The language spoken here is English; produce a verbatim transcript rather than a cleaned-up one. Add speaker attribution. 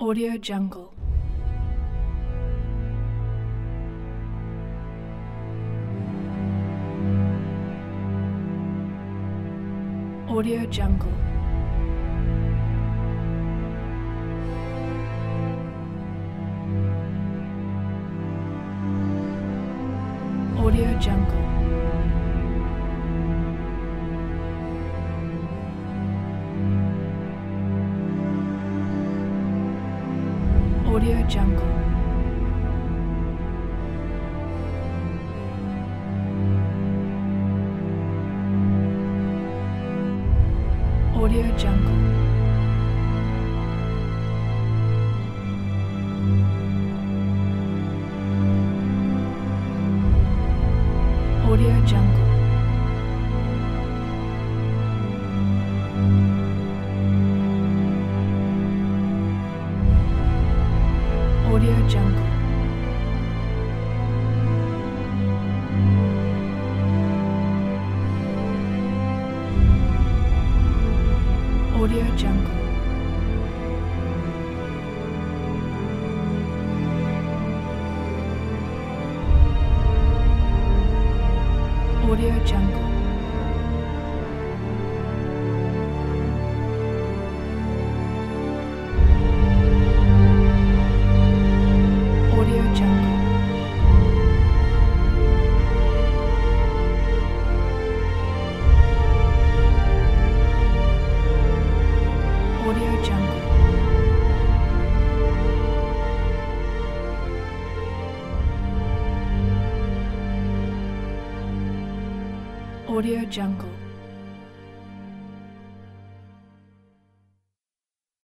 Speaker 1: Audio Jungle. Audio Jungle. Audio Jungle. Audio Jungle. Audio Jungle. Audio Jungle. Audio Jungle. Audio Jungle. Audio Jungle. Audio Jungle. Audio Jungle. Audio Jungle.